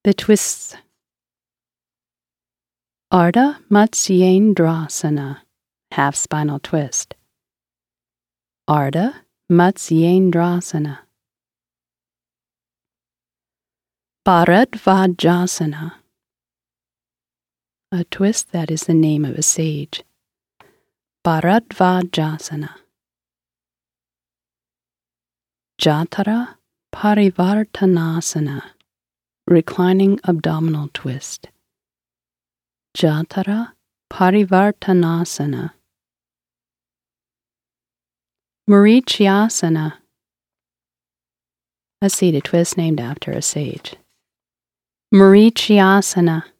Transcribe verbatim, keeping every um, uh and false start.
The twists. Ardha Matsyendrasana, half spinal twist. Ardha Matsyendrasana. Bharadvajasana, a twist that is the name of a sage. Bharadvajasana. Jatara Parivartanasana, reclining abdominal twist. Jatara Parivartanasana. Marichyasana, a seated twist named after a sage. Marichyasana.